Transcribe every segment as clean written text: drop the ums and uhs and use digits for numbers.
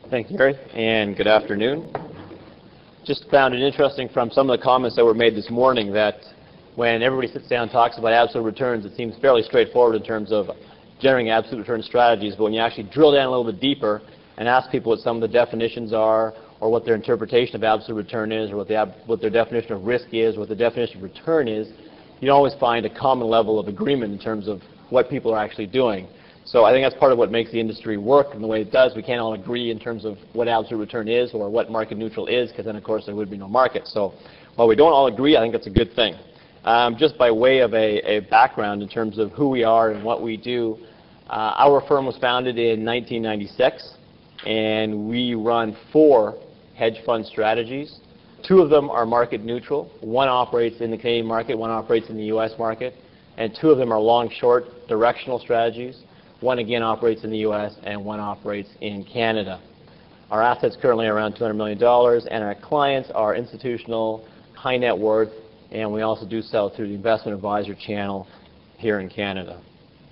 Thank you, Gary, and good afternoon. Just found it interesting from some of the comments that were made this morning that when everybody sits down and talks about absolute returns, it seems fairly straightforward in terms of generating absolute return strategies, but when you actually drill down a little bit deeper and ask people what some of the definitions are, or what their interpretation of absolute return is, or what their definition of risk is, or what the definition of return is, you don't always find a common level of agreement in terms of what people are actually doing. So I think that's part of what makes the industry work in the way it does. We can't all agree in terms of what absolute return is or what market neutral is, because then, of course, there would be no market. So while we don't all agree, I think that's a good thing. Just by way of a background in terms of who we are and what we do, our firm was founded in 1996, and we run 4 hedge fund strategies. 2 of them are market neutral. One operates in the Canadian market, one operates in the US market, and 2 of them are long-short directional strategies. One again operates in the US and one operates in Canada. Our assets currently are around $200 million, and our clients are institutional, high net worth, and we also do sell through the investment advisor channel here in Canada.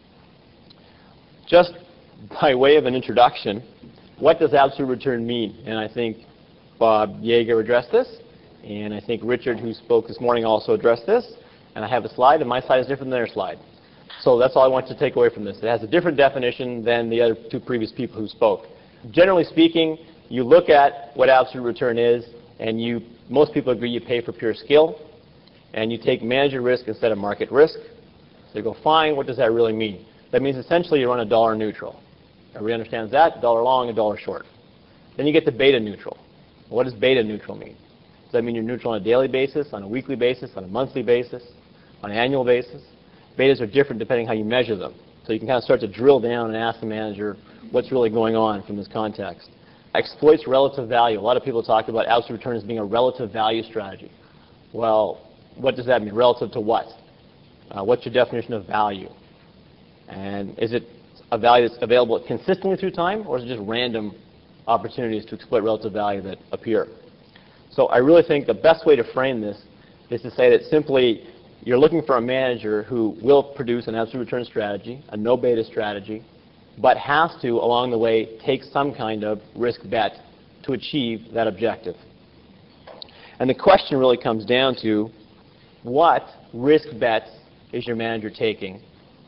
Just by way of an introduction, what does absolute return mean? And I think Bob Yeager addressed this, and I think Richard, who spoke this morning, also addressed this. And I have a slide, and my slide is different than their slide. So that's all I want you to take away from this. It has a different definition than the other 2 previous people who spoke. Generally speaking, you look at what absolute return is, and most people agree you pay for pure skill, and you take manager risk instead of market risk. So you go, fine, what does that really mean? That means essentially you run a dollar neutral. Everybody understands that, dollar long and dollar short. Then you get to beta neutral. What does beta neutral mean? Does that mean you're neutral on a daily basis, on a weekly basis, on a monthly basis, on an annual basis? Betas are different depending how you measure them. So you can kind of start to drill down and ask the manager what's really going on from this context. Exploits relative value. A lot of people talk about absolute return as being a relative value strategy. Well, what does that mean? Relative to what? What's your definition of value? And is it a value that's available consistently through time, or is it just random opportunities to exploit relative value that appear? So I really think the best way to frame this is to say that simply you're looking for a manager who will produce an absolute return strategy, a no beta strategy, but has to, along the way, take some kind of risk bet to achieve that objective. And the question really comes down to what risk bets is your manager taking?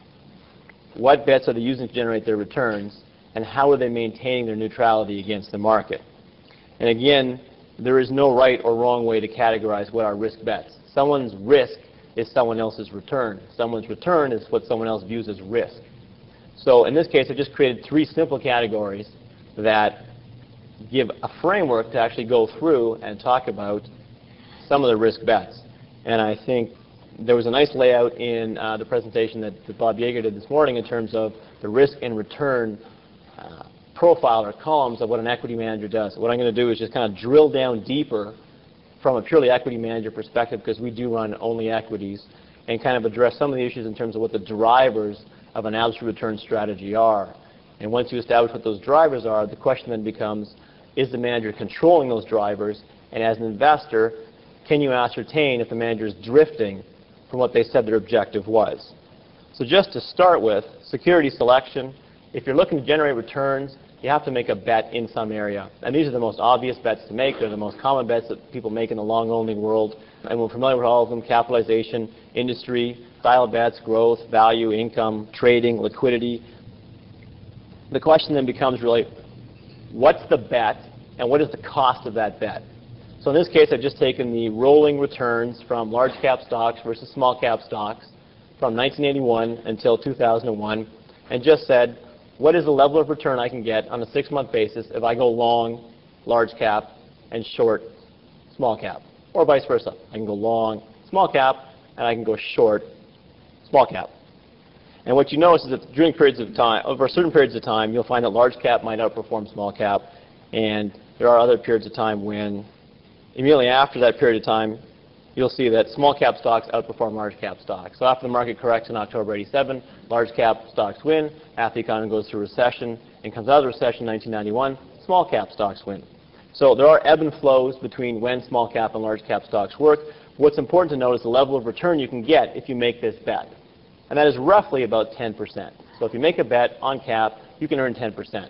What bets are they using to generate their returns? And how are they maintaining their neutrality against the market? And again, there is no right or wrong way to categorize what are risk bets. Someone's risk is someone else's return. Someone's return is what someone else views as risk. So in this case, I just created 3 simple categories that give a framework to actually go through and talk about some of the risk bets. And I think there was a nice layout in the presentation that Bob Yeager did this morning in terms of the risk and return profile or columns of what an equity manager does. What I'm going to do is just kind of drill down deeper from a purely equity manager perspective, because we do run only equities, and kind of address some of the issues in terms of what the drivers of an absolute return strategy are. And once you establish what those drivers are, the question then becomes, is the manager controlling those drivers? And as an investor, can you ascertain if the manager is drifting from what they said their objective was? So just to start with, security selection. If you're looking to generate returns, you have to make a bet in some area. And these are the most obvious bets to make. They're the most common bets that people make in the long-only world. And we're familiar with all of them: capitalization, industry, style bets, growth, value, income, trading, liquidity. The question then becomes really, what's the bet and what is the cost of that bet? So in this case, I've just taken the rolling returns from large cap stocks versus small cap stocks from 1981 until 2001 and just said, what is the level of return I can get on a 6-month basis if I go long large cap and short small cap, or vice versa? I can go long small cap and I can go short small cap. And what you notice is that during periods of time, over certain periods of time, you'll find that large cap might outperform small cap, and there are other periods of time when immediately after that period of time, you'll see that small cap stocks outperform large cap stocks. So after the market corrects in October '87, large cap stocks win. After the economy goes through recession and comes out of the recession in 1991, small cap stocks win. So there are ebb and flows between when small cap and large cap stocks work. What's important to note is the level of return you can get if you make this bet. And that is roughly about 10%. So if you make a bet on cap, you can earn 10%. Now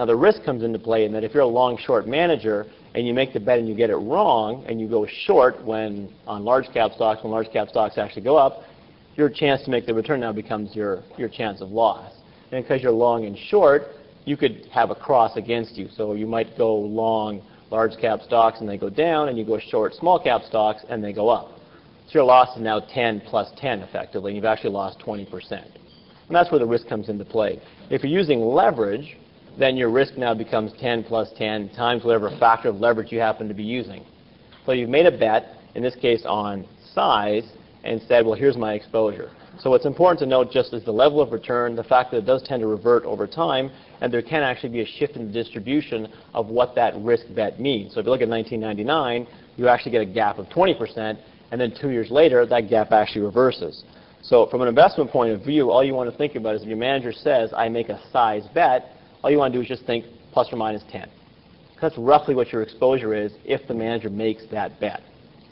Now the risk comes into play in that if you're a long-short manager and you make the bet and you get it wrong and you go short when on large cap stocks, when large cap stocks actually go up, your chance to make the return now becomes your chance of loss. And because you're long and short, you could have a cross against you. So you might go long large cap stocks and they go down, and you go short small cap stocks and they go up. So your loss is now 10 plus 10 effectively, and you've actually lost 20%. And that's where the risk comes into play. If you're using leverage, then your risk now becomes 10 plus 10 times whatever factor of leverage you happen to be using. So you've made a bet, in this case on size, and said, well, here's my exposure. So what's important to note just is the level of return, the fact that it does tend to revert over time, and there can actually be a shift in the distribution of what that risk bet means. So if you look at 1999, you actually get a gap of 20%, and then 2 years later, that gap actually reverses. So from an investment point of view, all you want to think about is if your manager says, I make a size bet, all you want to do is just think plus or minus 10. That's roughly what your exposure is if the manager makes that bet.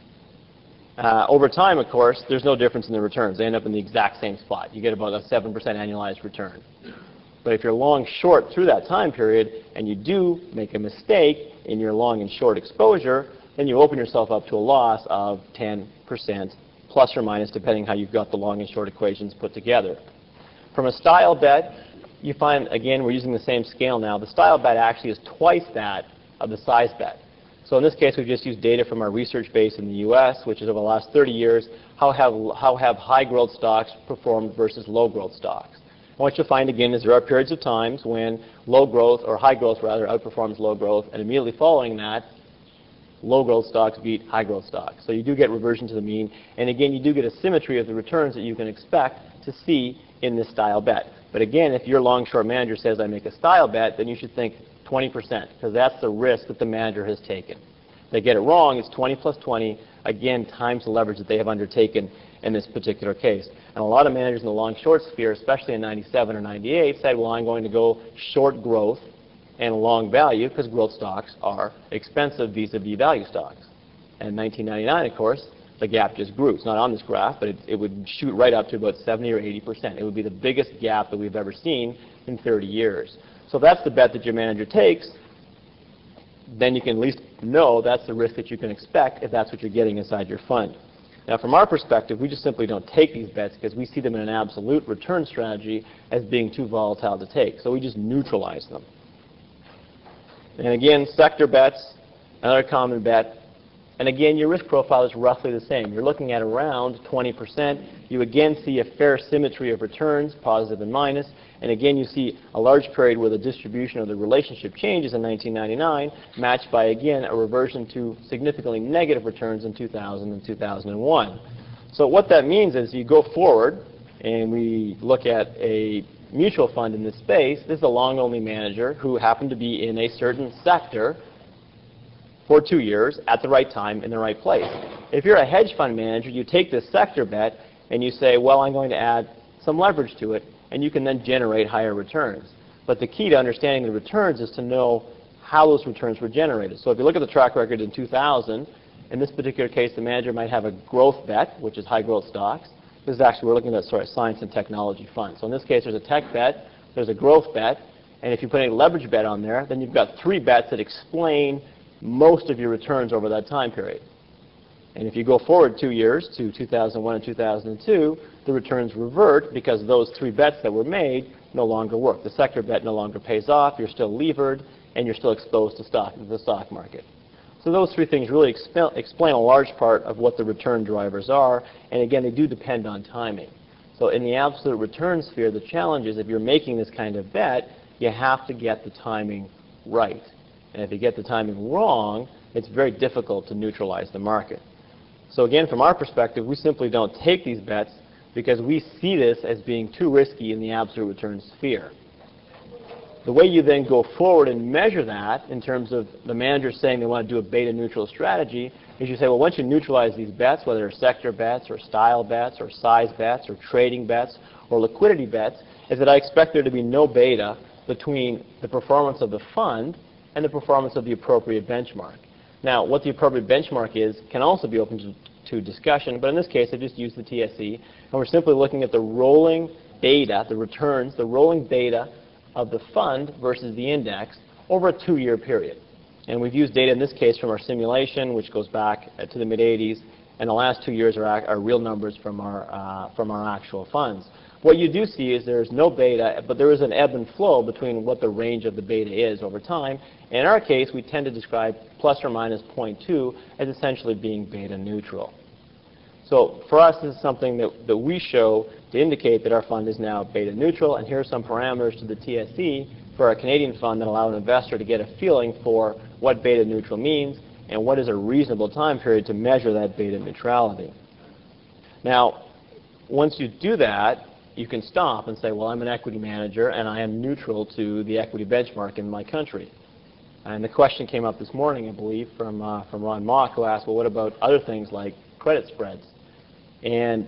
Over time, of course, there's no difference in the returns. They end up in the exact same spot. You get about a 7% annualized return. But if you're long short through that time period and you do make a mistake in your long and short exposure, then you open yourself up to a loss of 10% plus or minus, depending how you've got the long and short equations put together. From a style bet, you find, again, we're using the same scale now. The style bet actually is twice that of the size bet. So in this case, we've just used data from our research base in the U.S., which is over the last 30 years, how have high growth stocks performed versus low growth stocks. And what you'll find, again, is there are periods of times when low growth, or high growth rather, outperforms low growth, and immediately following that, low growth stocks beat high growth stocks. So you do get reversion to the mean, and again, you do get a symmetry of the returns that you can expect to see in this style bet. But again, if your long-short manager says, I make a style bet, then you should think 20%, because that's the risk that the manager has taken. If they get it wrong, it's 20 plus 20, again, times the leverage that they have undertaken in this particular case. And a lot of managers in the long-short sphere, especially in 97 or 98, said, well, I'm going to go short growth and long value, because growth stocks are expensive vis-a-vis value stocks. And in 1999, of course, the gap just grew. It's not on this graph, but it would shoot right up to about 70 or 80%. It would be the biggest gap that we've ever seen in 30 years. So that's the bet that your manager takes. Then you can at least know that's the risk that you can expect if that's what you're getting inside your fund. Now, from our perspective, we just simply don't take these bets because we see them in an absolute return strategy as being too volatile to take. So we just neutralize them. And again, sector bets, another common bet. And again, your risk profile is roughly the same. You're looking at around 20%. You again see a fair symmetry of returns, positive and minus. And again, you see a large period where the distribution of the relationship changes in 1999, matched by, again, a reversion to significantly negative returns in 2000 and 2001. So what that means is you go forward, and we look at a mutual fund in this space. This is a long-only manager who happened to be in a certain sector for 2 years at the right time in the right place. If you're a hedge fund manager, you take this sector bet and you say, well, I'm going to add some leverage to it, and you can then generate higher returns. But the key to understanding the returns is to know how those returns were generated. So if you look at the track record in 2000, in this particular case, the manager might have a growth bet, which is high growth stocks. This is actually, we're looking at science and technology funds. So in this case, there's a tech bet, there's a growth bet, and if you put a leverage bet on there, then you've got 3 bets that explain most of your returns over that time period. And if you go forward 2 years to 2001 and 2002, the returns revert because those 3 bets that were made no longer work. The sector bet no longer pays off, you're still levered, and you're still exposed to the stock market. So those 3 things really explain a large part of what the return drivers are, and again, they do depend on timing. So in the absolute return sphere, the challenge is if you're making this kind of bet, you have to get the timing right. And if you get the timing wrong, it's very difficult to neutralize the market. So again, from our perspective, we simply don't take these bets because we see this as being too risky in the absolute return sphere. The way you then go forward and measure that in terms of the manager saying they want to do a beta neutral strategy is you say, well, once you neutralize these bets, whether they're sector bets or style bets or size bets or trading bets or liquidity bets, is that I expect there to be no beta between the performance of the fund and the performance of the appropriate benchmark. Now, what the appropriate benchmark is can also be open to discussion, but in this case, I just used the TSE, and we're simply looking at the rolling beta, the returns, the rolling beta of the fund versus the index over a 2-year period. And we've used data in this case from our simulation, which goes back to the mid-'80s, and the last 2 years are real numbers from our actual funds. What you do see is there's no beta, but there is an ebb and flow between what the range of the beta is over time. In our case, we tend to describe plus or minus 0.2 as essentially being beta neutral. So for us, this is something that we show to indicate that our fund is now beta neutral, and here are some parameters to the TSE for our Canadian fund that allow an investor to get a feeling for what beta neutral means and what is a reasonable time period to measure that beta neutrality. Now, once you do that, you can stop and say, well, I'm an equity manager and I am neutral to the equity benchmark in my country. And the question came up this morning, I believe, from Ron Mock, who asked, well, what about other things like credit spreads? And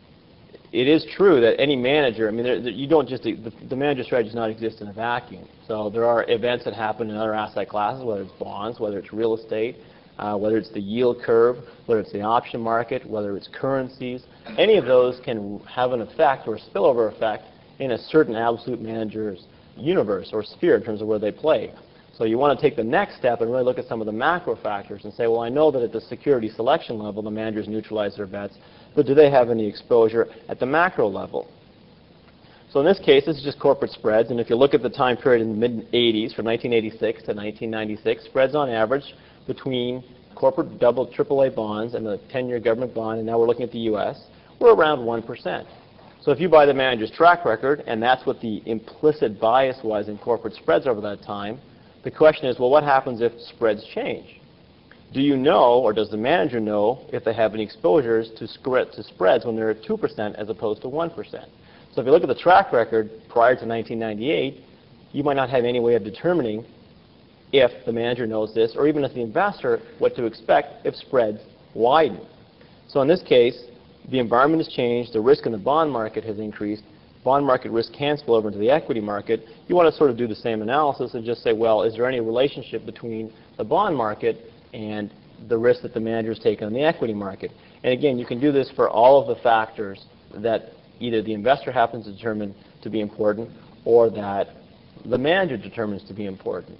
it is true that any manager, I mean, you don't just, the manager strategy does not exist in a vacuum. So there are events that happen in other asset classes, whether it's bonds, whether it's real estate, whether it's the yield curve, whether it's the option market, whether it's currencies. Any of those can have an effect or a spillover effect in a certain absolute manager's universe or sphere in terms of where they play. So you want to take the next step and really look at some of the macro factors and say, well, I know that at the security selection level, the managers neutralize their bets, but do they have any exposure at the macro level? So in this case, this is just corporate spreads. And if you look at the time period in the mid-'80s, from 1986 to 1996, spreads on average between corporate double AAA bonds and the 10-year government bond, and now we're looking at the U.S., we're around 1%. So if you buy the manager's track record, and that's what the implicit bias was in corporate spreads over that time, the question is, well, what happens if spreads change? Do you know, or does the manager know, if they have any exposures to spreads when they're at 2% as opposed to 1%? So if you look at the track record prior to 1998, you might not have any way of determining if the manager knows this, or even as the investor, what to expect if spreads widen. So in this case, the environment has changed, the risk in the bond market has increased, bond market risk can spill over into the equity market. You want to sort of do the same analysis and just say, well, is there any relationship between the bond market and the risk that the manager has taken on the equity market? And again, you can do this for all of the factors that either the investor happens to determine to be important or that the manager determines to be important.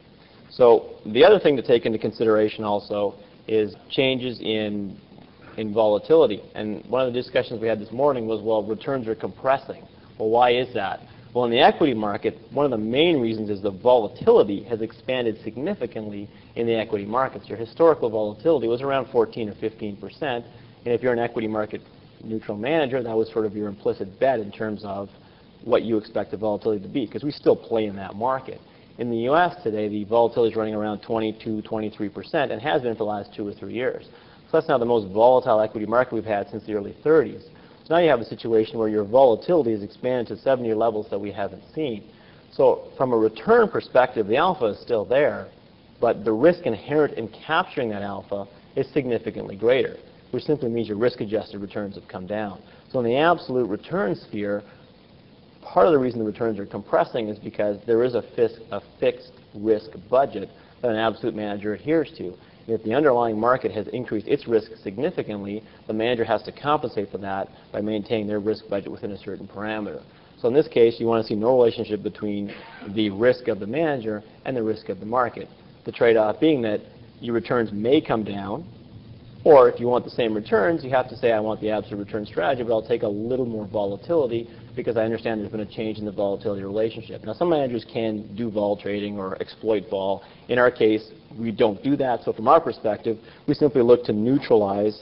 So the other thing to take into consideration also is changes in volatility. And one of the discussions we had this morning was, well, returns are compressing. Well, why is that? Well, in the equity market, one of the main reasons is the volatility has expanded significantly in the equity markets. Your historical volatility was around 14 or 15%. And if you're an equity market neutral manager, that was sort of your implicit bet in terms of what you expect the volatility to be, because we still play in that market. In the U.S. today, the volatility is running around 22, 23%, and has been for the last 2 or 3 years. So that's now the most volatile equity market we've had since the early 30s. So now you have a situation where your volatility has expanded to 7-year levels that we haven't seen. So from a return perspective, the alpha is still there, but the risk inherent in capturing that alpha is significantly greater, which simply means your risk-adjusted returns have come down. So in the absolute return sphere, part of the reason the returns are compressing is because there is a fixed risk budget that an absolute manager adheres to. And if the underlying market has increased its risk significantly, the manager has to compensate for that by maintaining their risk budget within a certain parameter. So in this case, you want to see no relationship between the risk of the manager and the risk of the market. The trade-off being that your returns may come down, or if you want the same returns, you have to say, I want the absolute return strategy, but I'll take a little more volatility because I understand there's been a change in the volatility relationship. Now, some managers can do vol trading or exploit vol. In our case, we don't do that. So from our perspective, we simply look to neutralize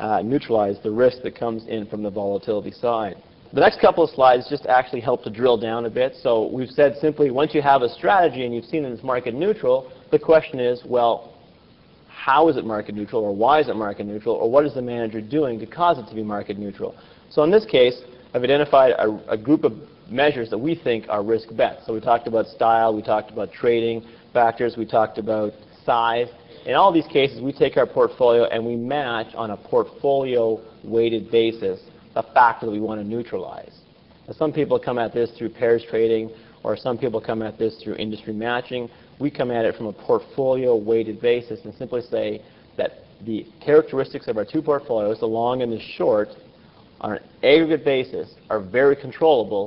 the risk that comes in from the volatility side. The next couple of slides just actually help to drill down a bit. So we've said simply, once you have a strategy and you've seen that it's market neutral, the question is, well, how is it market neutral, or why is it market neutral, or what is the manager doing to cause it to be market neutral? So in this case, I've identified a group of measures that we think are risk bets. So we talked about style, we talked about trading factors, we talked about size. In all these cases, we take our portfolio and we match on a portfolio-weighted basis the factor that we want to neutralize. Now, some people come at this through pairs trading, or some people come at this through industry matching. We come at it from a portfolio-weighted basis and simply say that the characteristics of our two portfolios, the long and the short, on an aggregate basis, are very controllable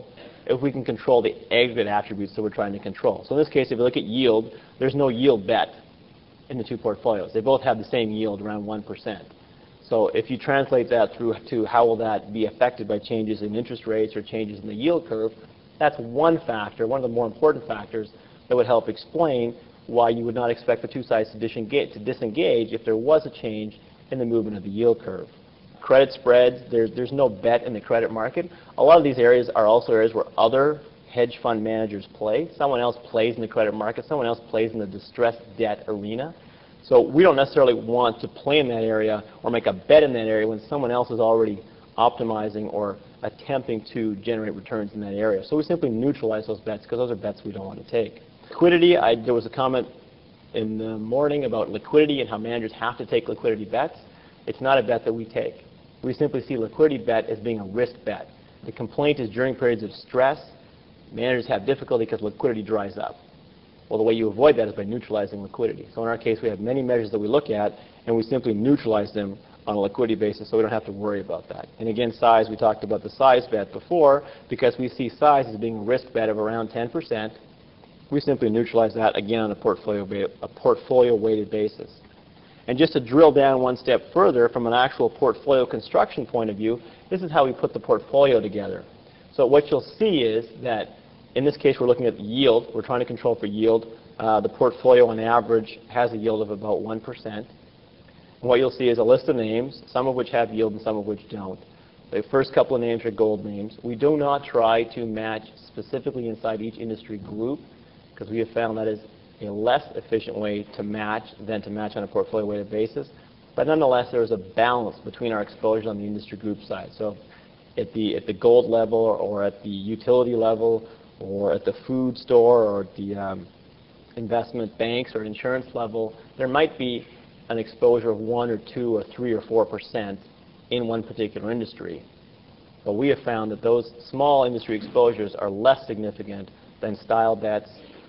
if we can control the aggregate attributes that we're trying to control. So in this case, if you look at yield, there's no yield bet in the two portfolios. They both have the same yield, around 1%. So if you translate that through to how will that be affected by changes in interest rates or changes in the yield curve, that's one factor, one of the more important factors that would help explain why you would not expect the two sides to disengage if there was a change in the movement of the yield curve. Credit spreads, there's no bet in the credit market. A lot of these areas are also areas where other hedge fund managers play. Someone else plays in the credit market. Someone else plays in the distressed debt arena. So we don't necessarily want to play in that area or make a bet in that area when someone else is already optimizing or attempting to generate returns in that area. So we simply neutralize those bets because those are bets we don't want to take. Liquidity, there was a comment in the morning about liquidity and how managers have to take liquidity bets. It's not a bet that we take. We simply see liquidity bet as being a risk bet. The complaint is during periods of stress, managers have difficulty because liquidity dries up. Well, the way you avoid that is by neutralizing liquidity. So in our case, we have many measures that we look at, and we simply neutralize them on a liquidity basis so we don't have to worry about that. And again, size, we talked about the size bet before, because we see size as being a risk bet of around 10%. We simply neutralize that, again, on a portfolio-weighted basis. And just to drill down one step further from an actual portfolio construction point of view, this is how we put the portfolio together. So what you'll see is that in this case we're looking at yield. We're trying to control for yield. The portfolio on average has a yield of about 1%. And what you'll see is a list of names, some of which have yield and some of which don't. The first couple of names are gold names. We do not try to match specifically inside each industry group because we have found that is a less efficient way to match than to match on a portfolio-weighted basis. But nonetheless, there is a balance between our exposure on the industry group side. So at the gold level or at the utility level or at the food store or at the investment banks or insurance level, there might be an exposure of 1 or 2 or 3 or 4% in one particular industry. But we have found that those small industry exposures are less significant than style bets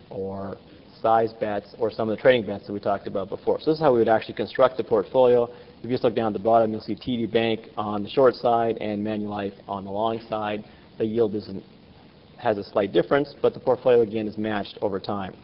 or size bets or some of the trading bets that we talked about before. So this is how we would actually construct the portfolio. If you just look down at the bottom, you'll see TD Bank on the short side and Manulife on the long side. The yield has a slight difference, but the portfolio again is matched over time.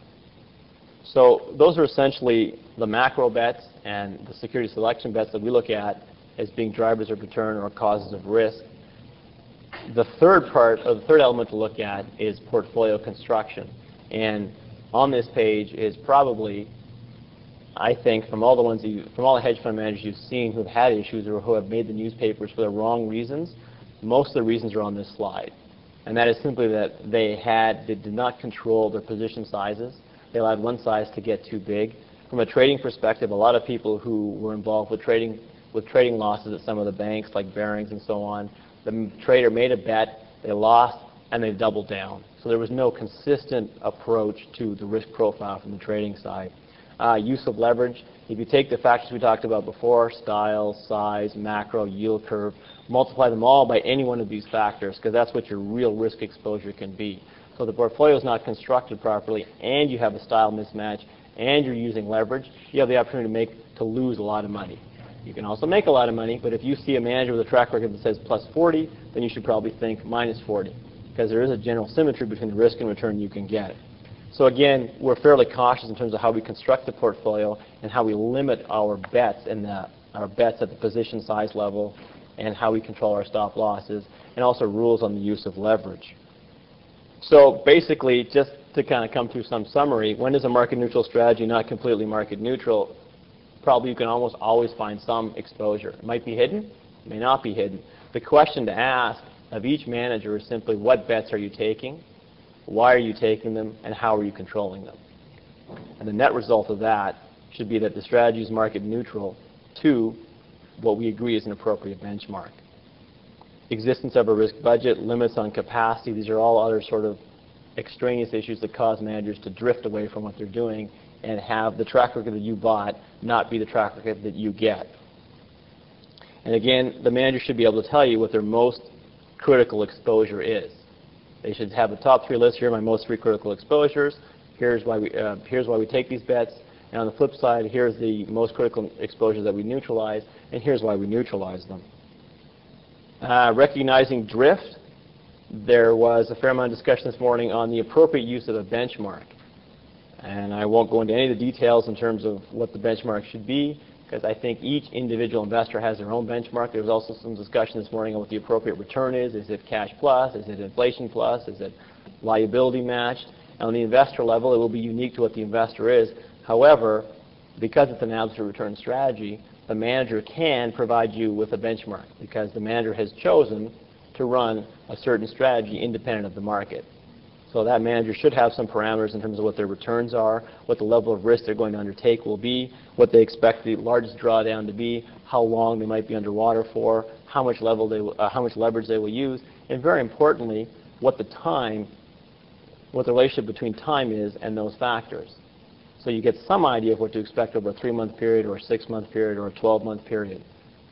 So those are essentially the macro bets and the security selection bets that we look at as being drivers of return or causes of risk. The third element to look at is portfolio construction. And on this page is probably, I think, from all the hedge fund managers you've seen who've had issues or who have made the newspapers for the wrong reasons, most of the reasons are on this slide. And that is simply that they did not control their position sizes. They allowed one size to get too big. From a trading perspective, a lot of people who were involved with trading losses at some of the banks like Barings and so on, the trader made a bet, they lost, and they doubled down. So there was no consistent approach to the risk profile from the trading side. Use of leverage. If you take the factors we talked about before, style, size, macro, yield curve, multiply them all by any one of these factors because that's what your real risk exposure can be. So the portfolio is not constructed properly and you have a style mismatch and you're using leverage, you have the opportunity to lose a lot of money. You can also make a lot of money, but if you see a manager with a track record that says plus 40, then you should probably think minus 40 because there is a general symmetry between the risk and return you can get. So again, we're fairly cautious in terms of how we construct the portfolio and how we limit our bets at the position size level and how we control our stop losses, and also rules on the use of leverage. So basically, just to kind of come through some summary, when is a market neutral strategy not completely market neutral? Probably you can almost always find some exposure. It might be hidden, it may not be hidden. The question to ask of each manager is simply what bets are you taking, why are you taking them, and how are you controlling them? And the net result of that should be that the strategy is market neutral to what we agree is an appropriate benchmark. Existence of a risk budget, limits on capacity, these are all other sort of extraneous issues that cause managers to drift away from what they're doing and have the track record that you bought not be the track record that you get. And again, the manager should be able to tell you what their most critical exposure is. They should have the top 3 lists. Here are my most 3 critical exposures. Here's why we take these bets. And on the flip side, here's the most critical exposures that we neutralize, and here's why we neutralize them. Recognizing drift. there was a fair amount of discussion this morning on the appropriate use of a benchmark. And I won't go into any of the details in terms of what the benchmark should be, because I think each individual investor has their own benchmark. There was also some discussion this morning on what the appropriate return is. Is it cash plus? Is it inflation plus? Is it liability matched? And on the investor level, it will be unique to what the investor is. However, because it's an absolute return strategy, the manager can provide you with a benchmark because the manager has chosen to run a certain strategy independent of the market. So that manager should have some parameters in terms of what their returns are, what the level of risk they're going to undertake will be, what they expect the largest drawdown to be, how long they might be underwater for, how much leverage they will use, and very importantly, what the relationship between time is and those factors. So you get some idea of what to expect over a 3-month period or a 6-month period or a 12-month period.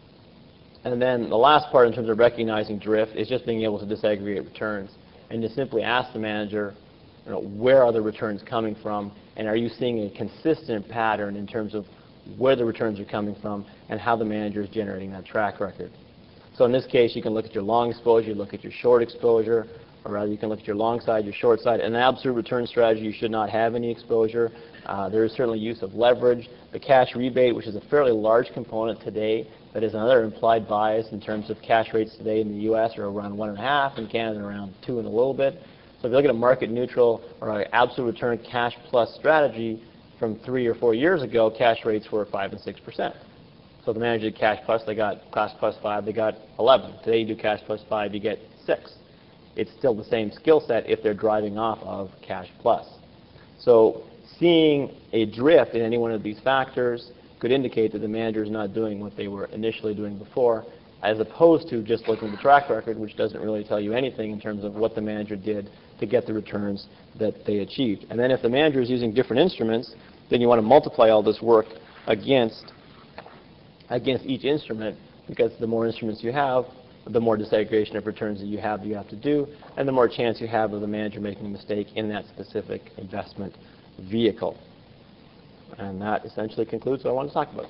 And then the last part in terms of recognizing drift is just being able to disaggregate returns and to simply ask the manager, where are the returns coming from, and are you seeing a consistent pattern in terms of where the returns are coming from and how the manager is generating that track record. So in this case, you can look at your long exposure, you look at your short exposure, or rather you can look at your long side, your short side. In an absolute return strategy, you should not have any exposure. There is certainly use of leverage. The cash rebate, which is a fairly large component today, that is another implied bias in terms of cash rates today in the U.S. are around 1.5, in Canada around 2 and a little bit. So if you look at a market neutral or an absolute return cash plus strategy from 3 or 4 years ago, cash rates were 5 and 6%. So the manager did cash plus, they got cash plus 5, they got 11. Today you do cash plus 5, you get 6. It's still the same skill set if they're driving off of cash plus. So seeing a drift in any one of these factors could indicate that the manager is not doing what they were initially doing before, as opposed to just looking at the track record, which doesn't really tell you anything in terms of what the manager did to get the returns that they achieved. And then if the manager is using different instruments, then you want to multiply all this work against each instrument, because the more instruments you have, the more disaggregation of returns that you have to do, and the more chance you have of the manager making a mistake in that specific investment vehicle. And that essentially concludes what I wanted to talk about.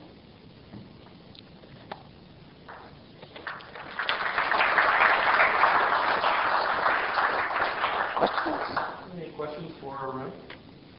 Any questions for Arun?